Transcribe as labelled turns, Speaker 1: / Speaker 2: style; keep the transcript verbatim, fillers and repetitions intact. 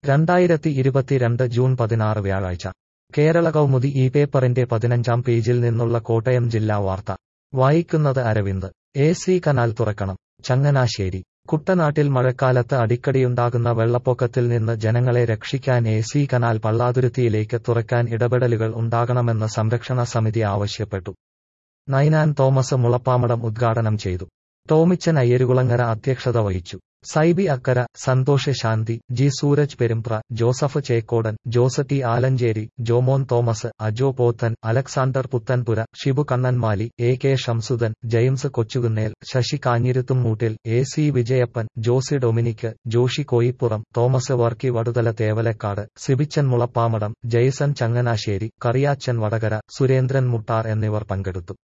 Speaker 1: രണ്ടായിരത്തി ഇരുപത്തിരണ്ട് ജൂൺ പതിനാറ് വ്യാഴാഴ്ച കേരള കൗമുദി ഈ പേപ്പറിന്റെ പതിനഞ്ചാം പേജിൽ നിന്നുള്ള കോട്ടയം ജില്ലാ വാർത്ത വായിക്കുന്നത് അരവിന്ദ്. എ സി കനാൽ തുറക്കണം. ചങ്ങനാശ്ശേരി. കുട്ടനാട്ടിൽ മഴക്കാലത്ത് അടിക്കടിയുണ്ടാകുന്ന വെള്ളപ്പൊക്കത്തിൽ നിന്ന് ജനങ്ങളെ രക്ഷിക്കാൻ എ സി കനാൽ പള്ളാതുരുത്തിയിലേക്ക് തുറക്കാൻ ഇടപെടലുകൾ ഉണ്ടാകണമെന്ന് സംരക്ഷണ സമിതി ആവശ്യപ്പെട്ടു. നൈനാൻ തോമസ് മുളപ്പാമടം ഉദ്ഘാടനം ചെയ്തു. ടോമിച്ചൻ അയ്യരുകുളങ്ങര അധ്യക്ഷത വഹിച്ചു. Saibi Akkara, Santhosh Shanthi, G Sooraj Perumbra, Joseph Chekkodan, Jose T Alanchery, Jomon Thomas, Ajo Pothan, Alexander Puthanpura, Shibu Kannanmali, A K Shamsudan, James Kochukunnel, Sasi Kanjiruthummoottil, A C Vijayappan, Josy Dominic, Joshi Koipuram, Thomas Varkey Vaduthala Thevalakkad, Sibichan Mulappamadam, Jaison Changanassery, Kariachan Vadakara, Surendran Muttar എന്നിവർ പങ്കെടുത്തു.